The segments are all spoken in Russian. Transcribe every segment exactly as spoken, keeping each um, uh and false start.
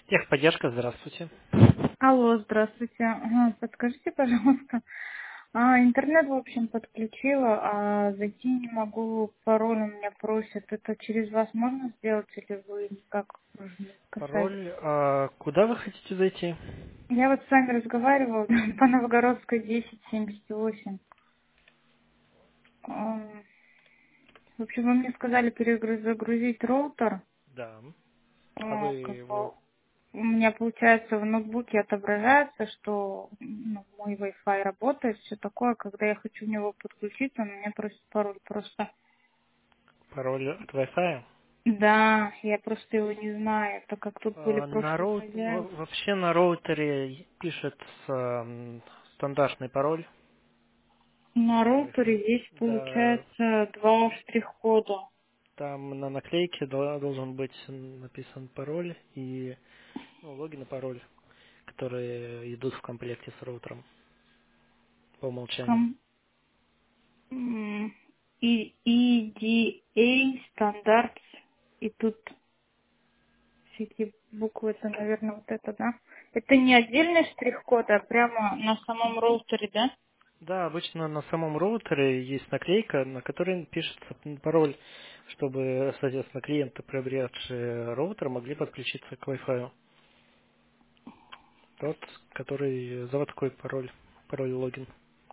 Техподдержка, здравствуйте. Алло, здравствуйте. Ага, подскажите, пожалуйста. А, интернет, в общем, подключила, а зайти не могу, пароль у меня просят. Это через вас можно сделать или вы никак уже не касаетесь? Пароль. А куда вы хотите зайти? Я вот с вами разговаривала по Новгородской десять семьдесят восемь. Ам, В общем, вы мне сказали перезагрузить роутер. Да. А вы А, Как бы его у меня, получается, в ноутбуке отображается, что ну, мой Wi-Fi работает, все такое. Когда я хочу в него подключиться, он меня просит пароль. Просто пароль от Wi-Fi? да, я просто его не знаю, так как тут были А, На прошлые роут... хозяева. во- Вообще на роутере пишет м, стандартный пароль На от Wi-Fi. роутере здесь Да, получается два штрих-кода. там на наклейке дол- должен быть написан пароль и ну, логин и пароль, которые идут в комплекте с роутером по умолчанию. Ком- м, И и ди эй стандарт. И тут все эти буквы, это, наверное, вот это, да? Это не отдельный штрих-код, а прямо на самом роутере, да? Да, обычно на самом роутере есть наклейка, на которой пишется пароль, чтобы, соответственно, клиенты, приобретшие роутер, могли подключиться к Wi-Fi. Тот, который заводской пароль, пароль логин.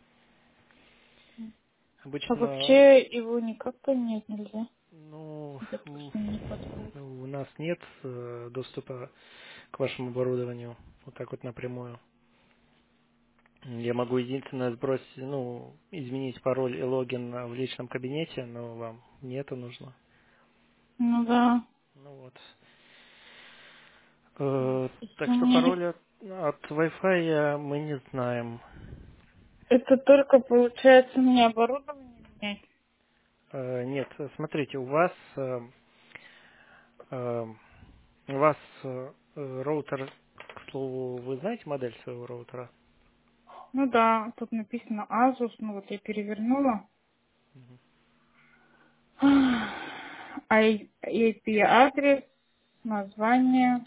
А Обычно, вообще его никак понять нельзя. ну, м, Допустим, не подходит. у нас нет э, доступа к вашему оборудованию вот так вот напрямую. Я могу единственное сбросить, ну, изменить пароль и логин в личном кабинете, но вам не это нужно. Ну да. Ну вот. Э, Если так у что меня не... пароль от, от Wi-Fi мы не знаем. Это только получается мне оборудование менять. Э, нет, смотрите, у вас э, э, у вас э, э, роутер, к слову, вы знаете модель своего роутера? Ну да, тут написано Asus, ну вот я перевернула. ай пи адрес, название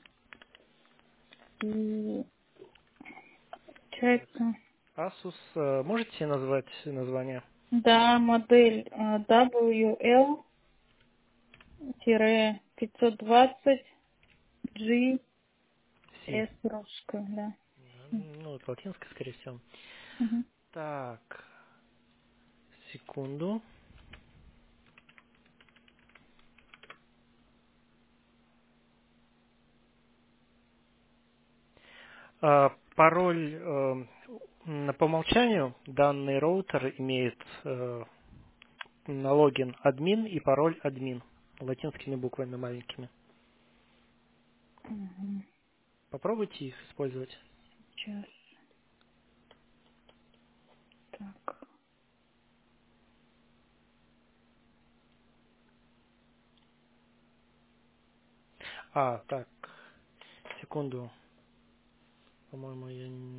и Так. получается, Asus, э, можете назвать название? да, модель э, дабл ю эл пятьсот двадцать джи Си. эс русская, да. Ну, это латинское, скорее всего. Мгм. Так, секунду. А, пароль э, м, по умолчанию данный роутер имеет э, на логин админ и пароль админ латинскими буквами маленькими. Мгм. Попробуйте их использовать. Сейчас, так. А, так, секунду. По-моему, я не...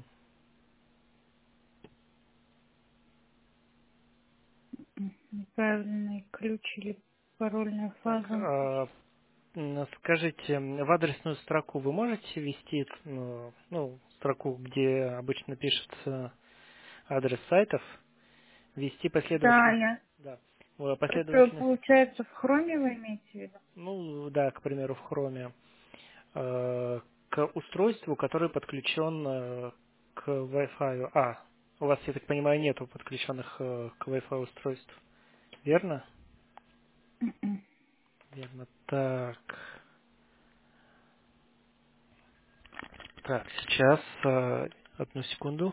Неправильный ключ или парольная Так, фаза а, напишет. м, скажите, в адресную строку вы можете ввести, ну, ну, строку, где обычно пишется адрес сайтов, ввести Да, последовательность, я. да, э, Это последовательность, получается в хроме вы имеете в виду? ну, да, к примеру, в хроме, э, к устройству, который подключен э, к Wi-Fi. А, у вас, я так понимаю, нету подключенных э, к Wi-Fi устройств, верно? Мгм. Верно. Так, так, сейчас, э, одну секунду.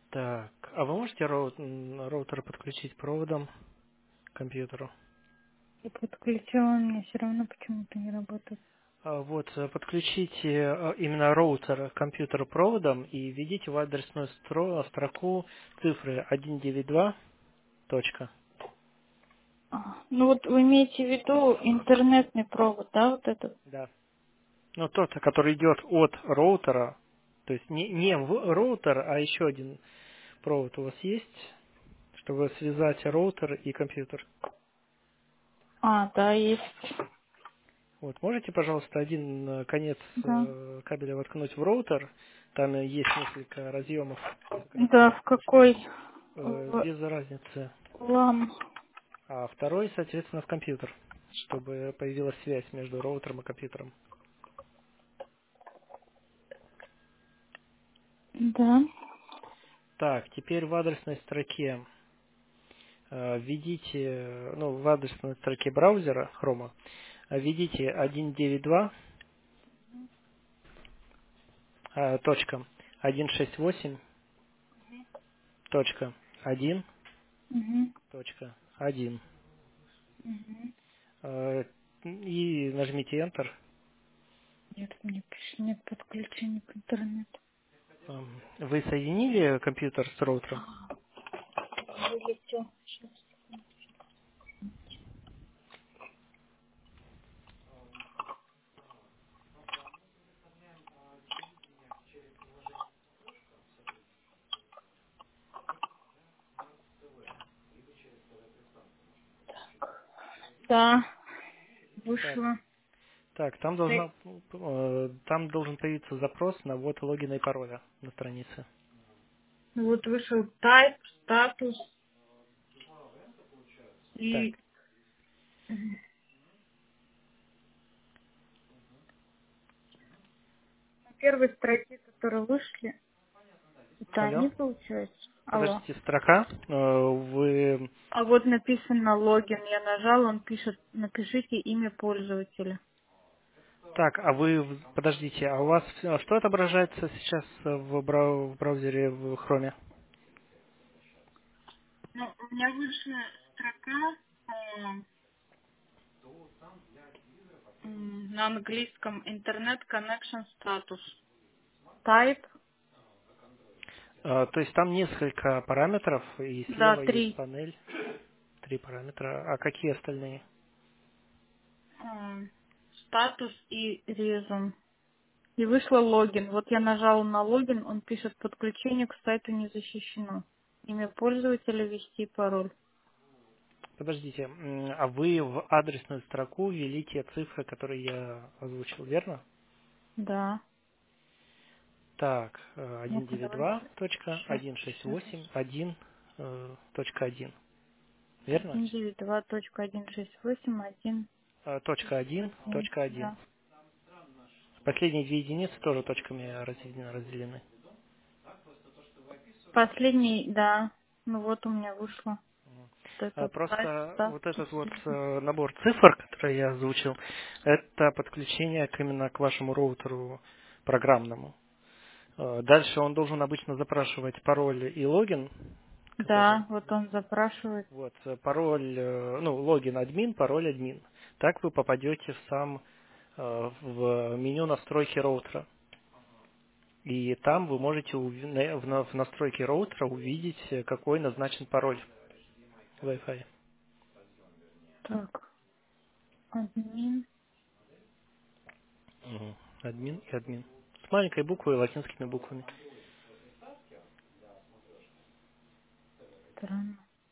Так, а вы можете роут- м, роутер подключить проводом к компьютеру? Я подключила, у меня все равно почему-то не работает. А, Вот, э, подключите э, именно роутер к компьютеру проводом и введите в адресную стро- строку цифры один девять два. Точка. А, ну вот вы имеете в виду интернетный провод, да, вот этот? Да. Ну, тот, который идет от роутера, то есть не, не в роутер, а еще один провод у вас есть, чтобы связать роутер и компьютер. А, да, есть. Вот, можете, пожалуйста, один э, конец Да. э, кабеля воткнуть в роутер, там э, есть несколько разъемов как раз Да, в какой? э, В без разницы, лам. а второй, соответственно, в компьютер, чтобы появилась связь между роутером и компьютером. Да. Так, теперь в адресной строке э, введите, э, ну, в адресной строке браузера Chrome, э, введите один девять два э, точка сто шестьдесят восемь точка один Угу. точка один Угу. э, и нажмите Enter. Нет, мне пишет, нет подключения к интернету. Эм, Вы соединили компьютер с роутером? Вылетел. Щас. Да, Так, вышло. так, там должна, э, там должен появиться запрос на ввод логина и пароля на странице. Ну вот вышел type, статус Так, и мгм. На первой строке, которые вышли, это алло. они, получается? Алло. Подождите, строка. э, Вы А вот написано логин. Я нажала, он пишет, напишите имя пользователя. так, а вы в- подождите, а у вас э, что отображается сейчас э, в, брау- в браузере в Chrome? Ну, у меня вышла строка э, м, на английском Internet Connection Status. Type, Э, То есть там несколько параметров, и да, слева есть три. панель, три параметра. А какие остальные? Э, Статус и reason. И вышла логин. Вот я нажала на логин, он пишет, подключение к сайту не защищено. Имя пользователя, ввести пароль. Подождите, м, а вы в адресную строку ввели те цифры, которые я озвучил, верно? Да. Так, э, Ну-ка, давайте. Сейчас, сейчас. сто девяносто два точка сто шестьдесят восемь точка один э, точка один, верно? один девять два точка сто шестьдесят восемь один Э, Точка один, один. точка один. Да. Последние две единицы тоже точками разделены. разделены. Последний, да. Ну вот у меня вышло. Вот А этот сайт, Просто вот этот статус. вот э, набор цифр, который я озвучил, это подключение к- именно к вашему роутеру программному. Э, Дальше он должен обычно запрашивать пароль и логин, который Да, вот он запрашивает. вот э, пароль, э, ну логин админ, пароль админ. Так вы попадете в сам э, в меню настройки роутера. И там вы можете уви- на- в на- в настройке роутера увидеть, э, какой назначен пароль Wi-Fi. Так, админ. Мгм. Админ и админ. С маленькой буквой и латинскими буквами. Странно.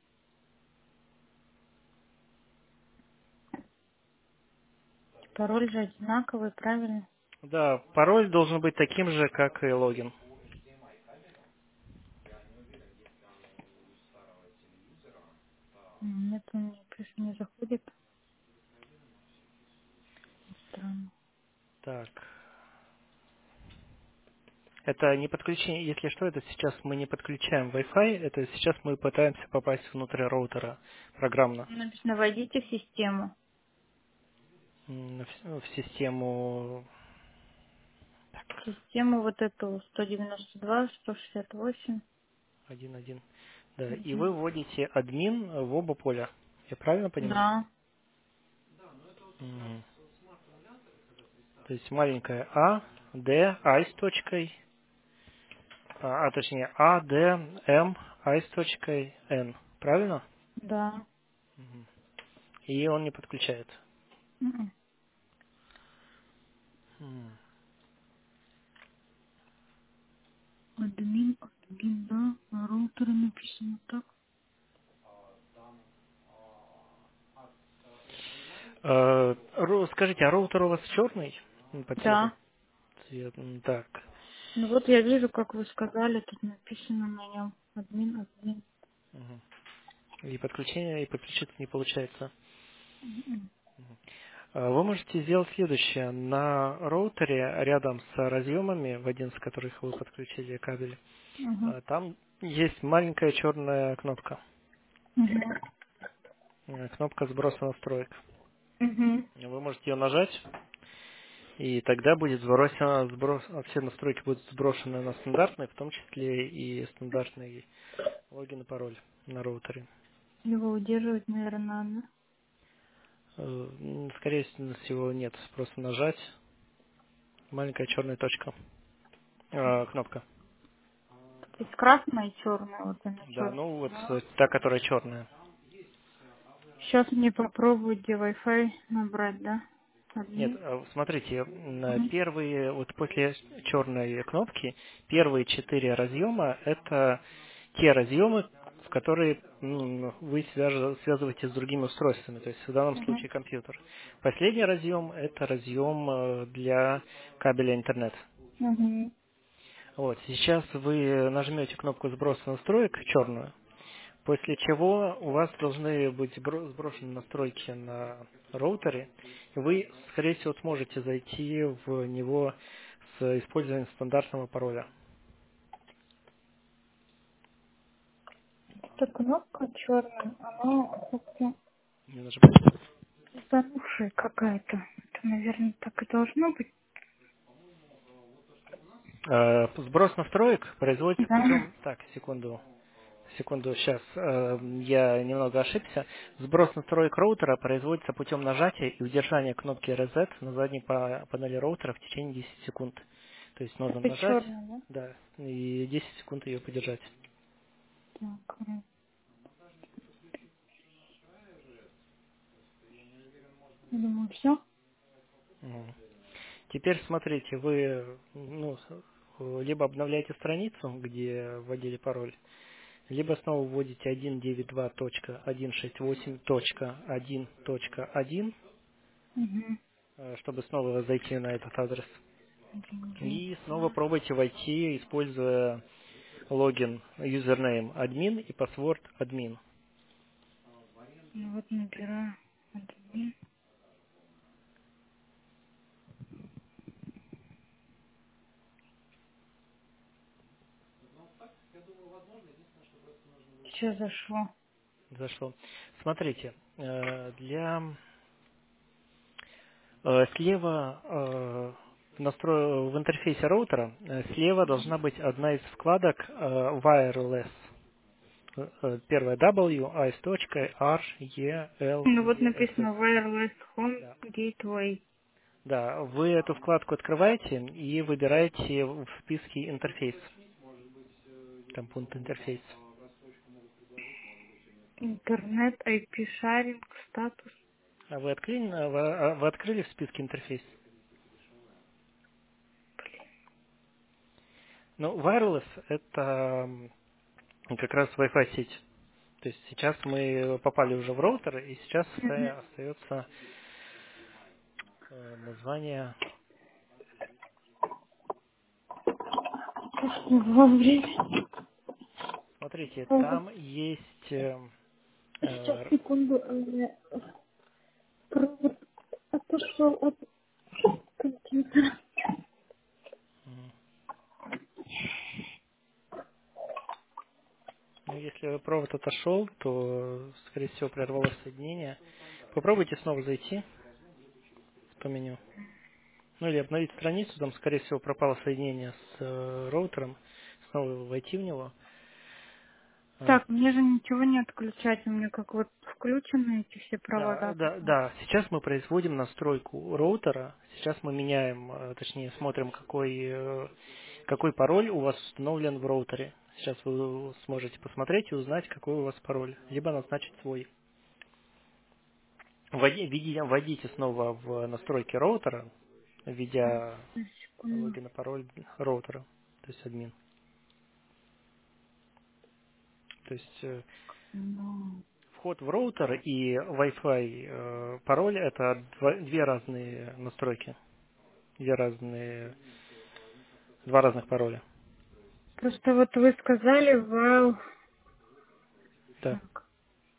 Пароль же одинаковый, правильно? Да, пароль должен быть таким же, как и логин. М, Нет, он не, пишет, не заходит. Странно. Так. Это не подключение, если что, это сейчас мы не подключаем Wi-Fi, это сейчас мы пытаемся попасть внутрь роутера программно Написано, войдите в систему. м, в, с- в систему. Так, Систему вот эту сто девяносто два, сто шестьдесят восемь. один, один. Да, и Угу. вы вводите админ в оба поля. Я правильно понимаю? Да, Мгм. То есть маленькая А, Д, I с точкой, а, а, точнее А, Д, М, I с точкой, N. Правильно? да. Мгм. И он не подключает. М. М. Админ, админ, да. На роутере написано так. Э, ру- Скажите, а роутер у вас черный м, по цвету? Да. Цвет, м, так. Ну вот я вижу, как вы сказали, тут написано на нем. Админ, админ. Мгм. И подключение, и подключиться не получается. М. Э, Вы можете сделать следующее. На роутере рядом с разъемами, в один из которых вы подключили кабель, Угу. э, там есть маленькая черная кнопка. Угу. Э, Кнопка сброса настроек. Угу. Вы можете ее нажать, и тогда будет сбросено, сброс, все настройки будут сброшены на стандартный, в том числе и стандартный логин и пароль на роутере. Его удерживать, наверное, надо. Э, м, Скорее всего, нет. Просто нажать. Маленькая черная точка. Э, Кнопка. То есть красная и черная, вот она Да, черная. ну вот Да. э, та, которая черная. Сейчас мне попробую, где Wi-Fi набрать, да? Нет, Админ. э, смотрите, м, э, Мгм. первые, вот после черной кнопки, первые четыре разъема — это те разъемы, в которые м, вы свяж- связываете с другими устройствами, то есть в данном Мгм. случае компьютер. Последний разъем — это разъем э, для кабеля интернет. Мгм. Вот, сейчас вы нажмете кнопку сброса настроек черную, после чего у вас должны быть сбро- сброшены настройки на роутере, и вы, скорее всего, сможете зайти в него с использованием стандартного пароля. Эта кнопка черная, она как-то Не нажимайте. занувшая какая-то. Это, наверное, так и должно быть. Э, Сброс настроек производится Да. путем... Так, секунду. Секунду, сейчас я немного ошибся. Сброс настроек роутера производится путем нажатия и удержания кнопки Reset на задней па- панели роутера в течение десяти секунд. То есть нужно Это нажать, черная, да? да, и десять секунд ее подержать. Так, м, я думаю, все. Мгм. Теперь смотрите, вы ну, с- либо обновляете страницу, где вводили пароль, либо снова вводите сто девяносто два точка сто шестьдесят восемь точка один точка один, Угу. э, чтобы снова зайти на этот адрес. Один, девять, И снова два. пробуйте войти, используя логин, юзернейм админ и паспорт админ. Ну вот набираю. Админ. Все зашло. Зашло. Смотрите, э, для э, слева э, в настро- в интерфейсе роутера э, слева должна быть одна из вкладок э, Wireless. Э, э, Первая W, I с точкой, R, E, L, Ну вот E, S, S. написано Wireless Home Да. Gateway. Да, вы эту вкладку открываете и выбираете в списке интерфейс. Там пункт интерфейс. Интернет, ай пи шаринг, статус. А вы, открыли, а вы, а вы открыли в списке интерфейс? Ну, wireless — это м, как раз Wi-Fi сеть. То есть сейчас мы попали уже в роутер, и сейчас Угу. оста- остается э, название. Во время. Смотрите, Ага. там есть... э, Сейчас, э, секунду. У меня провод отошел от компьютера. м, ну, если провод отошел, то, скорее всего, прервалось соединение. Попробуйте снова зайти в то меню. Ну или обновить страницу, там, скорее всего, пропало соединение с э, роутером. Снова войти в него. А, Так, мне же ничего не отключать, у меня как вот включены эти все Да, провода да, пока. да. Сейчас мы производим настройку роутера. Сейчас мы меняем, э, точнее, смотрим, какой, э, какой пароль у вас установлен в роутере. Сейчас вы сможете посмотреть и узнать, какой у вас пароль, либо назначить свой. Вводи- введи- Вводите снова в настройки роутера, Так, введя секунду. логин и пароль роутера, то есть админ. То есть э, Ну, вход в роутер и Wi-Fi э, пароль это два- две разные настройки, две разные, два разных пароля. просто вот вы сказали, вау. Да. Так,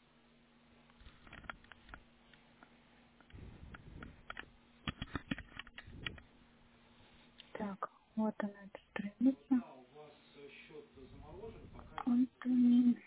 так, вот она, эта страница. Антонин.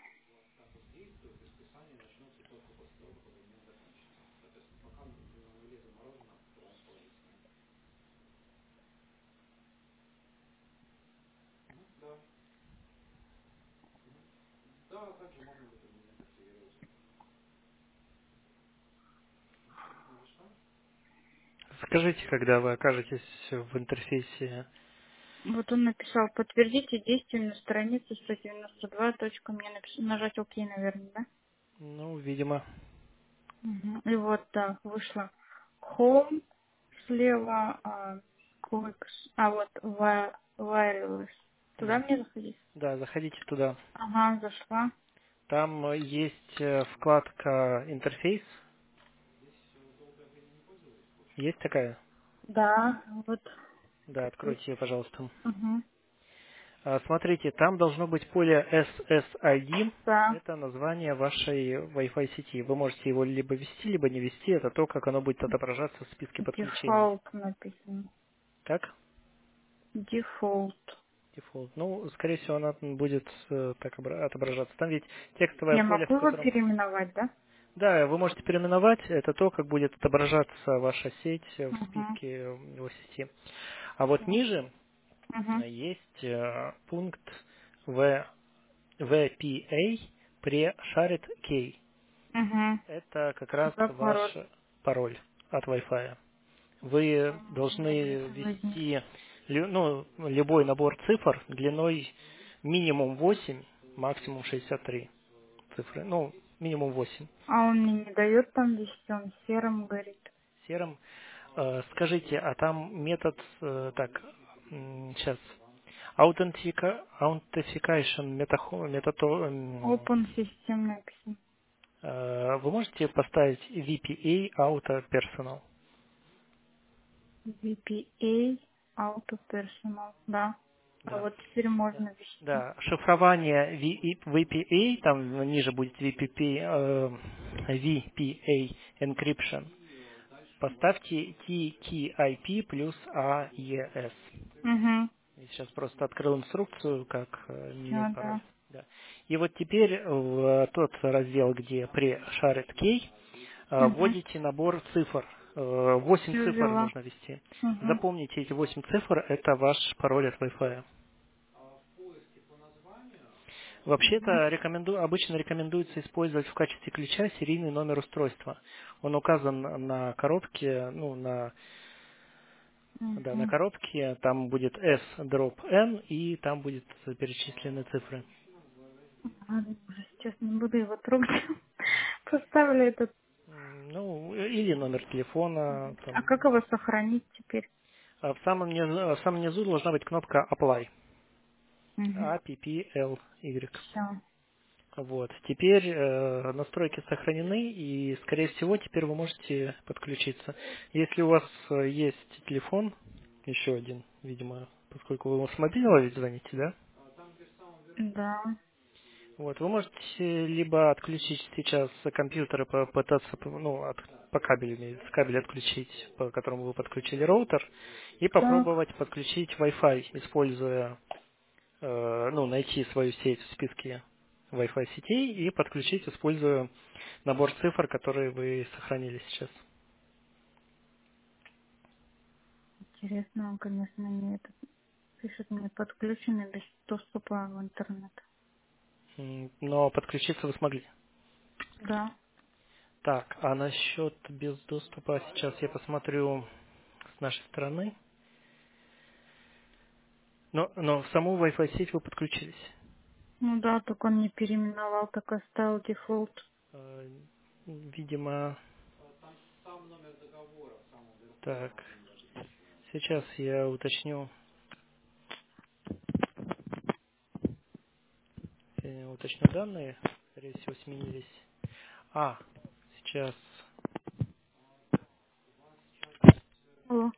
Скажите, когда вы окажетесь в интерфейсе, Вот он написал, подтвердите действие на странице сто девяносто два. Точка. Мне напис- нажать ОК, наверное, да? ну, видимо, Мгм. И вот, да, вышло. Home слева, а, Clicks, а вот wi- Wireless. Туда да. мне заходить? Да, заходите туда. Ага, зашла. Там э, есть э, вкладка интерфейс. Есть такая? Да, вот. Да, Тут откройте есть. ее, пожалуйста. Угу. А, Смотрите, там должно быть поле эс эс ай ди. Да. Это название вашей Wi-Fi сети. Вы можете его либо ввести, либо не ввести. Это то, как оно будет отображаться в списке подключений. Default написано. Так? Default. Дефолт. Ну, скорее всего, она будет э, так обра- отображаться. Там ведь текстовое Я поле, могу в его котором... переименовать, да? Да, вы можете переименовать. Это то, как будет отображаться ваша сеть в Угу. списке э, его сети. А вот ниже Угу. э, есть э, пункт V- ви пи эй pre-shared key. Угу. Это как раз Туда ваш пароль. пароль от Wi-Fi. Вы М, должны возник. ввести лю- ну, любой набор цифр длиной минимум восемь, максимум шестьдесят три цифры. Ну, минимум восемь. А он мне не дает там вести, он серым горит. Серым. Э, Скажите, а там метод, э, так, сейчас, Authentica- Authentication метахо- метато- м, Open System написано. э, вы можете поставить ви пи эй Auto Personal? ви пи эй Auto Personal, да. А Да. вот теперь можно ввести. Да, шифрование ви пи эй, там ниже будет ви пи пи, э, ви пи эй Encryption. Поставьте ти кей ай пи плюс эй и эс. Угу. Я сейчас просто открыл инструкцию, как э, менять Все, пароль. да. Да. И вот теперь в тот раздел, где pre-shared key, э, Угу. вводите набор цифр. Э, Восемь Все цифр взяла. нужно ввести. Угу. Запомните, эти восемь цифр — это ваш пароль от Wi-Fi. Угу. Вообще-то рекоменду- обычно рекомендуется использовать в качестве ключа серийный номер устройства. Он указан на коробке, ну, на, да, на Угу. коробке, там будет S-N, и там будет перечислены цифры. Ладно, уже сейчас не буду его трогать. Поставлю этот. М, Ну, или номер телефона. А Там. как его сохранить теперь? А в самом низу, в самом низу должна быть кнопка Apply. Угу. A P P L Y. Все. Вот. Теперь э, настройки сохранены, и, скорее всего, теперь вы можете подключиться. Если у вас э, есть телефон, еще один, видимо, поскольку вы с мобильного ведь звоните, да? Да. Вот, вы можете либо отключить сейчас компьютер и попытаться, ну, от- по кабелю, имеется, кабель отключить, по которому вы подключили роутер, и Так. попробовать подключить Wi-Fi, используя, э, ну, найти свою сеть в списке Wi-Fi сетей и подключить, используя набор цифр, которые вы сохранили сейчас. Интересно, он, конечно, не этот. Пишет мне подключенный без доступа в интернет. М, Но подключиться вы смогли. Да. Так, а насчет без доступа, сейчас я посмотрю с нашей стороны. Но, но в саму Wi-Fi сеть вы подключились. Ну да, только он не переименовал, так оставил дефолт. Э, Видимо, так, сейчас я уточню, э, уточню данные, скорее всего, сменились. А, сейчас, О,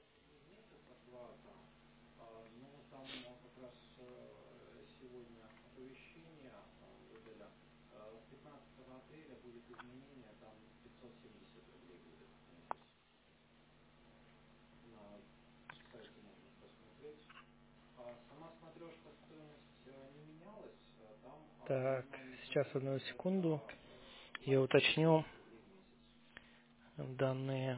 так, сейчас одну секунду, я уточню данные.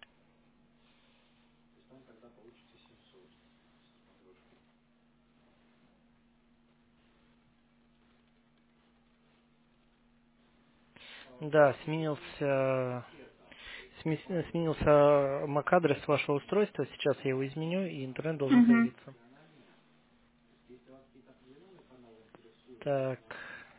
Да, сменился, сме- сменился эм эй си-адрес вашего устройства, сейчас я его изменю, и интернет должен угу. появиться. Так,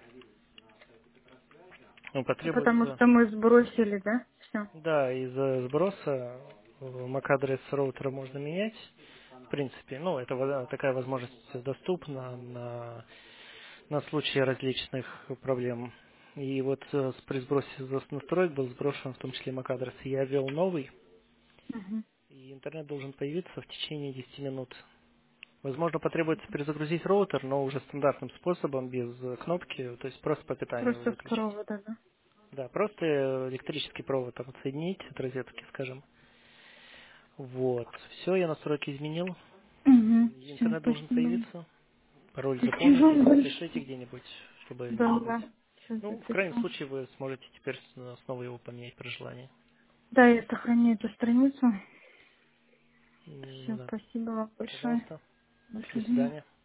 ну, Потому потребуется, что мы сбросили, да? Все. да, из-за сброса эм эй си-адрес роутера можно менять, в принципе, ну, это во- такая возможность доступна на, на случай различных проблем. И вот э, с- при сбросе с настроек был сброшен в том числе эм эй си-адрес. Я ввел новый, Угу. и интернет должен появиться в течение десяти минут. Возможно, потребуется перезагрузить роутер, но уже стандартным способом, без э, кнопки, то есть просто по питанию его Просто с выключить. провода, да? Да, просто э, электрический провод там отсоединить от розетки, скажем. Вот. Все, я настройки изменил. Угу. Все, Интернет должен спасибо. появиться. Пароль Спасибо запомните, вам запишите большое. где-нибудь, чтобы не Да, забыть. да. Сейчас Ну, в крайнем запишу. случае, вы сможете теперь с- снова его поменять при желании. Да, я сохраню эту страницу. М, Все, Да. спасибо вам большое. Пожалуйста. До До свидания. свидания.